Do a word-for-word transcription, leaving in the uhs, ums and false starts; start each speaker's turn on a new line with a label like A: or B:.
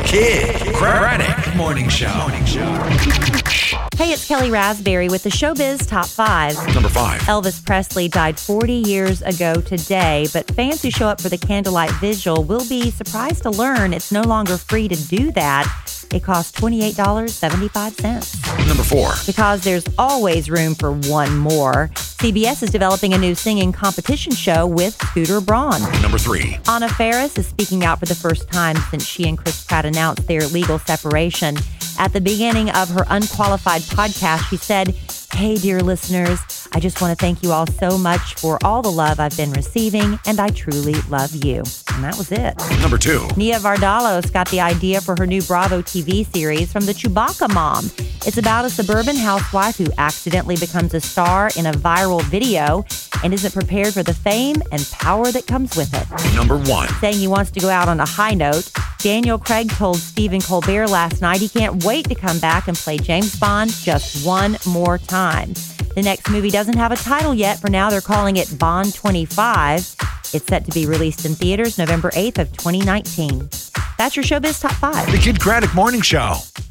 A: Kid Craddock Morning Show. Morning Show.
B: Hey, it's Kelly Raspberry with the Showbiz Top five.
A: Number five.
B: Elvis Presley died forty years ago today, but fans who show up for the candlelight vigil will be surprised to learn it's no longer free to do that. It costs twenty-eight dollars and seventy-five cents.
A: Number four.
B: Because there's always room for one more, C B S is developing a new singing competition show with Scooter Braun.
A: Number three.
B: Anna Faris is speaking out for the first time since she and Chris Pratt announced their legal separation. At the beginning of her Unqualified podcast, she said, "Hey, dear listeners, I just want to thank you all so much for all the love I've been receiving, and I truly love you." And that was it.
A: Number two.
B: Nia Vardalos got the idea for her new Bravo T V series from the Chewbacca mom. It's about a suburban housewife who accidentally becomes a star in a viral video and isn't prepared for the fame and power that comes with it.
A: Number one.
B: Saying he wants to go out on a high note, Daniel Craig told Stephen Colbert last night he can't wait to come back and play James Bond just one more time. The next movie doesn't have a title yet. For now, they're calling it Bond twenty-five. It's set to be released in theaters November eighth of twenty nineteen. That's your Showbiz Top five.
A: The Kid Craddock Morning Show.